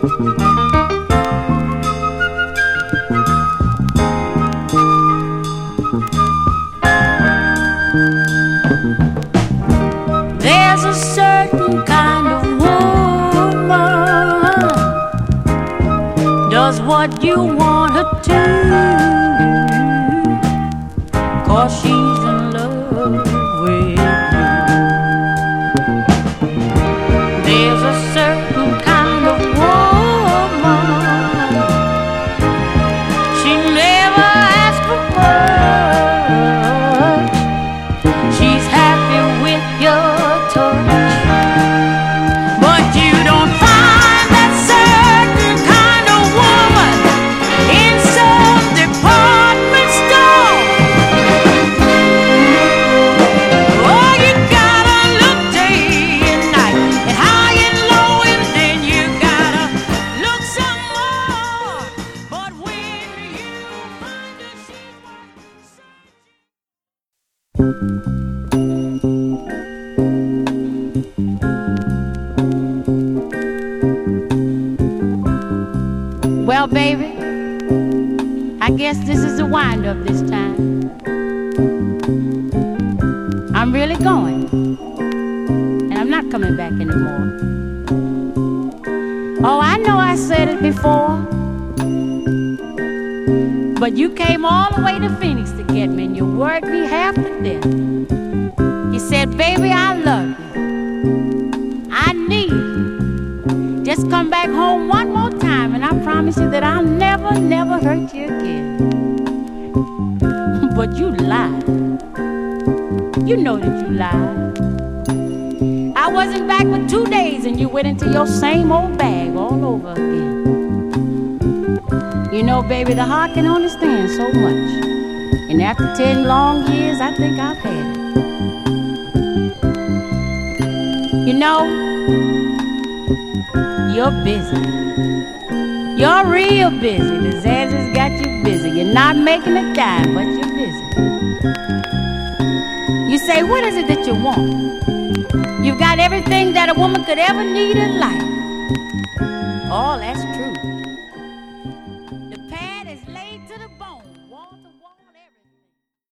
There's a certain kind of woman does what you want her to, 'cause she's in love with you. There's a certain kind of woman, she never asks for much. She's happy with your touch, but you don't find that certain kind of woman in some department store. Oh, you gotta look day and night, and high and low, and then you gotta look some more. But when you find her, she's Well, baby, I guess this is the wind-up this time. I'm really going, and I'm not coming back anymore. Oh, I know I said it before, but you came all the way to Phoenix to get me, and you worried me half to death. You said, baby, I love you. I need you. Just come back home one more time, and I promise you that I'll never, never hurt you again. But you lied. You know that you lied. I wasn't back for 2 days, and you went into your same old bag all over again. You know, baby, the heart can understand so much. And after 10 long years, I think I've had it. You know, you're busy. You're real busy. The Zazzy's got you busy. You're not making a dime, but you're busy. You say, what is it that you want? You've got everything that a woman could ever need in life. Oh, that's true.